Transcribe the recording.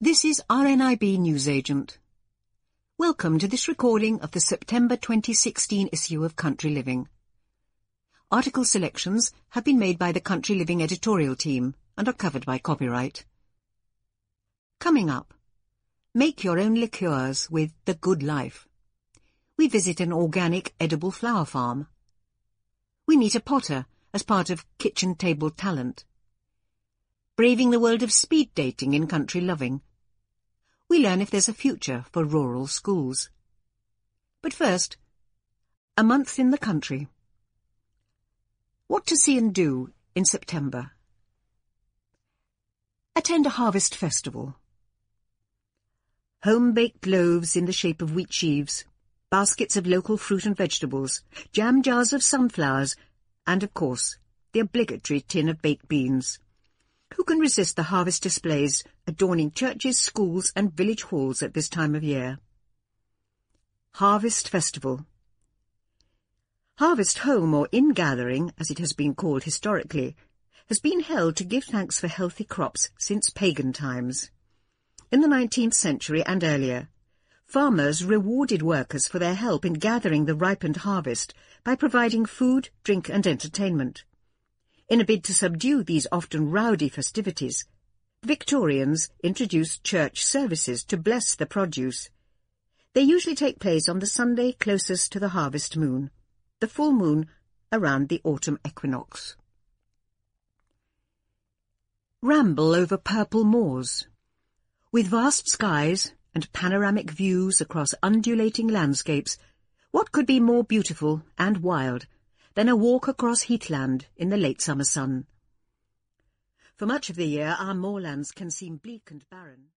This is RNIB Newsagent. Welcome to this recording of the September 2016 issue of Country Living. Article selections have been made by the Country Living editorial team and are covered by copyright. Coming up, make your own liqueurs with The Good Life. We visit an organic edible flower farm. We meet a potter as part of Kitchen Table Talent. Braving the world of speed dating in Country Loving. We learn if there's a future for rural schools. But first, a month in the country. What to see and do in September. Attend a harvest festival. Home-baked loaves in the shape of wheat sheaves, baskets of local fruit and vegetables, jam jars of sunflowers, and, of course, the obligatory tin of baked beans. Who can resist the harvest displays adorning churches, schools and village halls at this time of year? Harvest Festival. Harvest Home, or Ingathering, as it has been called historically, has been held to give thanks for healthy crops since pagan times. In the 19th century and earlier, farmers rewarded workers for their help in gathering the ripened harvest by providing food, drink and entertainment. In a bid to subdue these often rowdy festivities, the Victorians introduced church services to bless the produce. They usually take place on the Sunday closest to the harvest moon, the full moon around the autumn equinox. Ramble over purple moors. With vast skies and panoramic views across undulating landscapes, what could be more beautiful and wild than a walk across heathland in the late summer sun? For much of the year, our moorlands can seem bleak and barren.